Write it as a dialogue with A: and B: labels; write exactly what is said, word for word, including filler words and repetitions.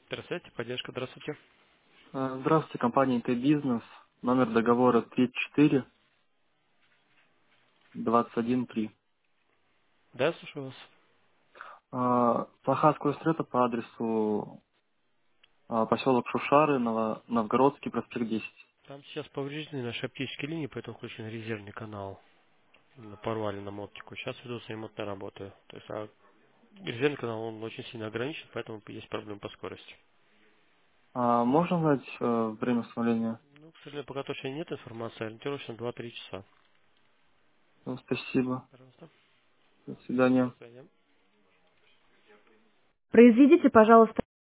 A: Здравствуйте, поддержка, здравствуйте.
B: Э, Здравствуйте, компания Т-Бизнес. Номер договора тридцать четыре двадцать один три.
A: Да, я слушаю вас.
B: Сахарскую стрета по адресу а, поселок Шушары, Ново- Новгородский, проспект десять.
A: Там сейчас повреждены наши оптические линии, поэтому включен резервный канал. Именно порвали нам оптику. Сейчас ведутся ремонтные работы. То есть а резервный канал, он очень сильно ограничен, поэтому есть проблемы по скорости.
B: А можно знать э, время установления?
A: Ну, к сожалению, пока точно нет информации, ориентировочно два-три часа.
B: Ну, спасибо.
A: Пожалуйста.
B: До свидания.
A: До свидания.
C: Произведите, пожалуйста,